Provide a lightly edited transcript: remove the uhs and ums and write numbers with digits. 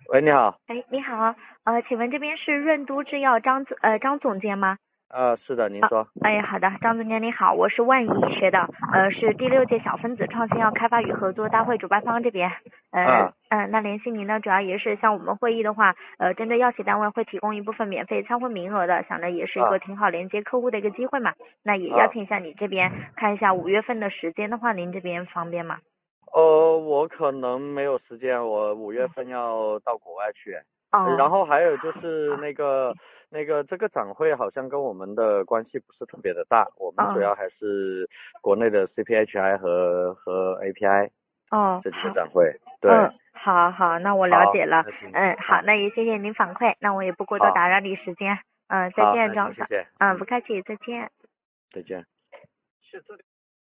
喂，你好。 哎，你好，请问这边是润都制药张总监吗？ 是的，您说。 哎，好的，张总监你好，我是万怡学的，是第6届小分子创新药开发与合作大会主办方这边， 啊那联系您呢，主要也是像我们会议的话，针对药企单位会提供一部分免费参会名额的，想着也是一个啊挺好连接客户的一个机会嘛，那也邀啊。 请一下你这边看一下5月份的时间的话，您这边方便吗？ 我可能没有时间，我5月份要到国外去。然哦， 后还有就是那个这个展会好像跟我们的关系不是特别的大，我们主哦要还是国内的 CPHI 和 API 哦， 这几个好。 展会。对。 好好，那我了好， 解了。 那行。 好， 好。 那也谢谢您反馈，那我也不过多好。 打扰你时间。再好， 见， 那行， 张总。 谢谢。 不客气，再见。 再见。